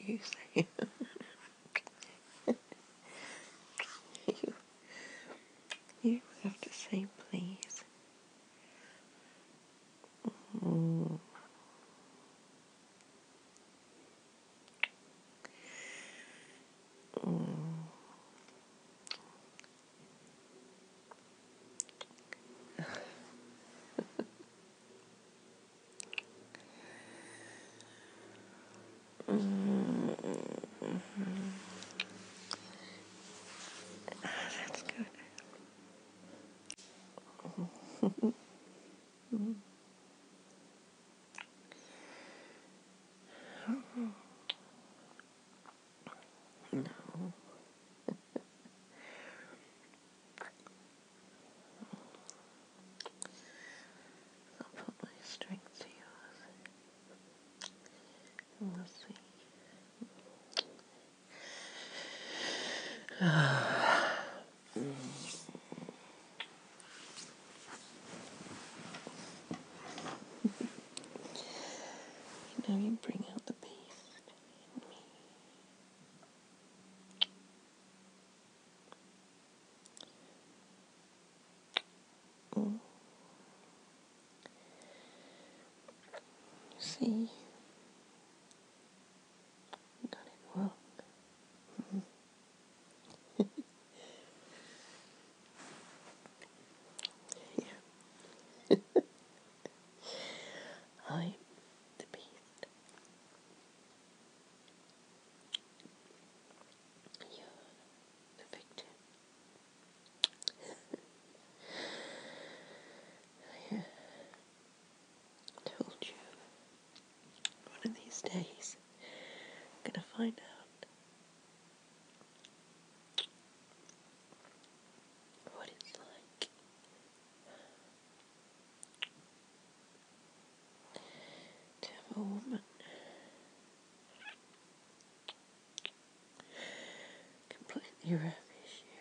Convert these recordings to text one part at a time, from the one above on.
you say. You have to say please. Mm. Mm. That's good. No. I'll put my strength to yours. And we'll see. Now you bring out the beast in me. Mm. See? Got it wrong. Yeah. I'm the beast. You're the victim. Yeah. Told you. One of these days, I'm gonna find out what it's like to have a woman completely ravish you.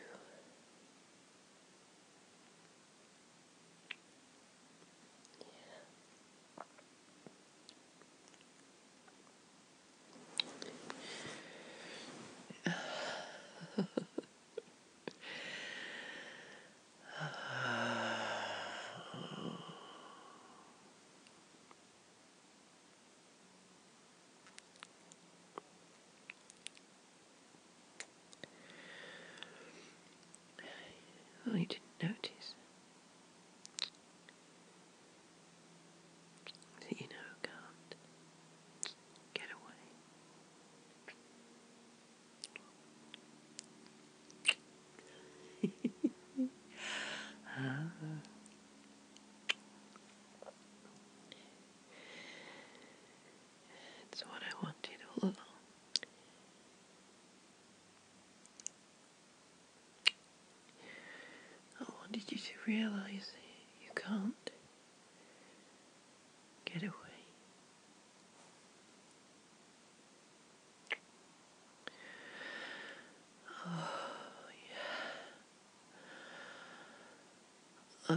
Oh, you didn't notice that you know can't get away. It's what I wanted all along. I wanted you to realize you can't get away. Oh, yeah.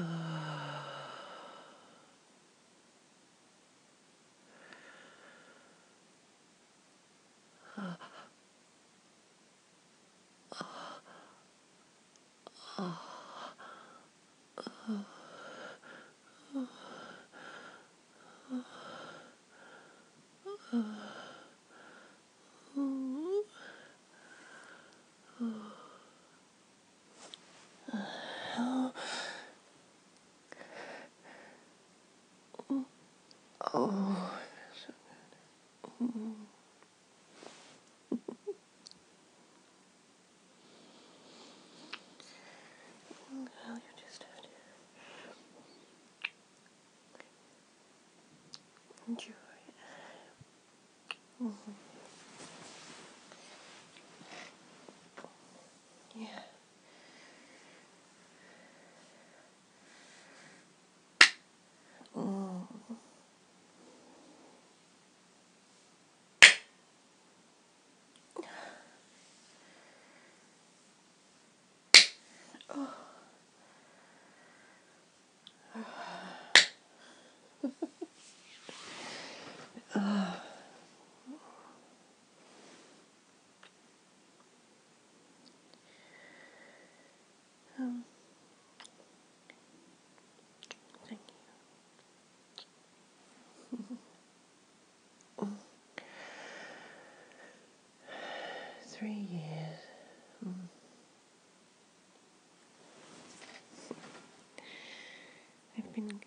Oh, so good. Well, you just have to enjoy it. Yeah. Mm. been